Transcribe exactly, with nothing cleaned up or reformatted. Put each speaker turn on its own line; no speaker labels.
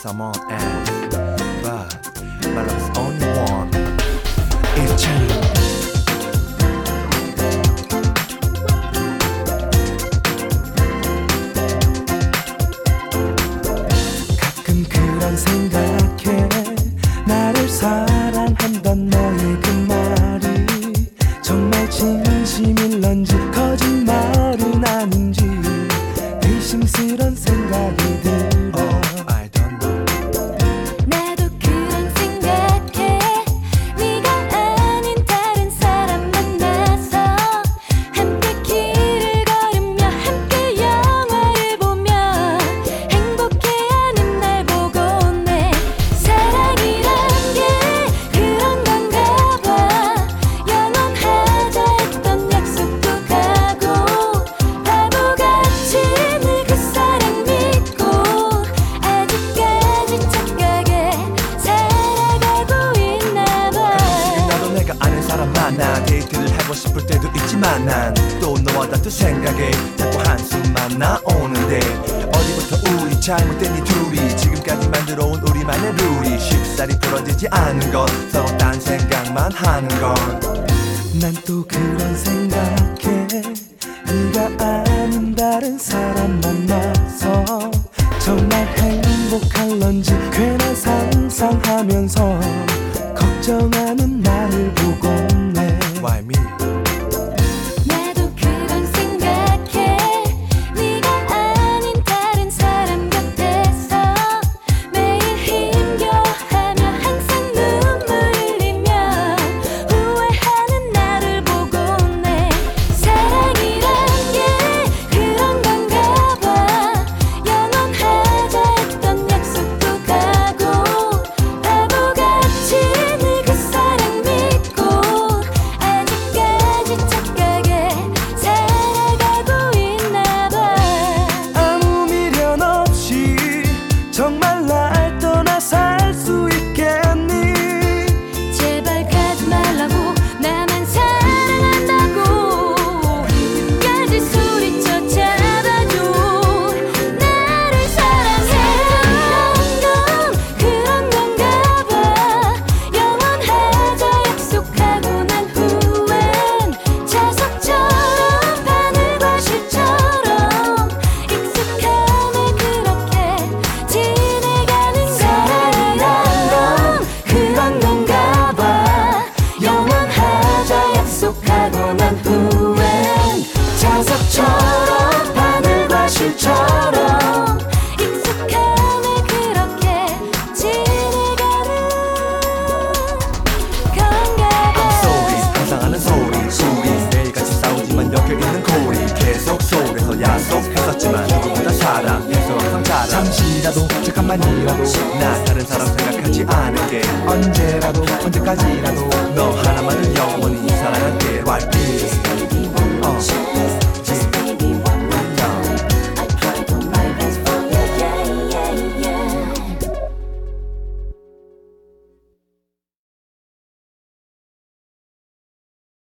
someone else, but my love is only one. It's you. 가끔 그런 생각해. 나를 사랑한단 너의 그 말이 정말 진심일런지 거짓말은 아닌지 의심스런 생각이 들어. oh, I don't know.
나도 그런 생각해. 네가 아닌 다른 사람 만나서 함께 길을 걸으며 함께 영화를 보며 행복해하는 날 보고 내 사랑이란 게 그런 건가 봐. 영원하자 했던 약속도 가고 바보같이 늘 그 사랑 믿고 아직까지 착하게 살아가고 있나 봐.
가끔씩은 나도 내가 아는 사람 만나 데이트를 하고 싶을 때도 있지만 난 또 너와 다툰 생각에 자꾸 한숨만 나오는데 어디부터 우리 잘못된 이 둘이 지금까지 만들어온 우리만의 룰이 쉽사리 풀어지지 않은 건 서로 딴 생각만 하는 건. 난 또 그런 생각해. 네가 아는 다른 사람 만나서 정말 행복할런지 괜한 상상하면서 걱정하는 나를 보곤 해. Why me?
나도 그런 생각해. 네가 아닌 다른 사람 곁에서 매일 힘겨워하며 항상 눈물 흘리며 후회하는 나를 보고 내 사랑이란 게 그런 건가 봐. 영원하자 했던 약속도 가고 바보같이 늘 그 사랑 믿고 아직까지 착하게 살아가고 있나 봐.
아무 미련 없이 정말 날 떠나 살 수 있겠니?
제발 가지 말라고 나만 사랑한다고 끝까지 소리쳐 잡아줘. 나를 사랑해. 그런 건가 봐. 영원하자 약속하고 난 후엔 자석처럼 바늘과 실처럼 익숙함에 그렇게 지내가는 사랑이란 건 그런 건가 봐. 영원하자 약속하고 난 후엔 자석처럼 바늘과 실처럼 익숙함에 그렇게 지내가는 건가 봐.
소리 상상하는 소리 우리 매일같이 싸우지만 엮여있는 고리 계속 속에서 약속했었지만 누구보다 사랑해서 항상 잘하. 잠시라도 잠깐만이라도 나 다른 사람 생각하지 않을게. 언제라도 언제까지라도 너 하나만을 영원히 사랑할게. Right, please. 어.